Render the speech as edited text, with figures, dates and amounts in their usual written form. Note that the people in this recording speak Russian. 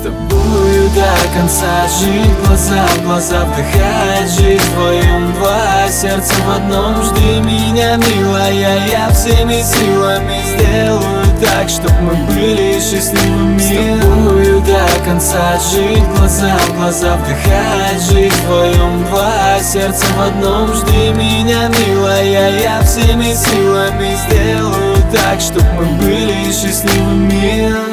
тобою до конца жить, глаза в глаза вдыхать, жить вдвоем, два сердца в одном. Жди меня, милая, я всеми силами сделаю так, чтоб мы были счастливыми. С тобою до конца жить, глаза в глаза вдыхать, жить вдвоем, два сердца в одном. Жди меня, милая, я всеми силами сделаю так, чтоб мы были счастливыми.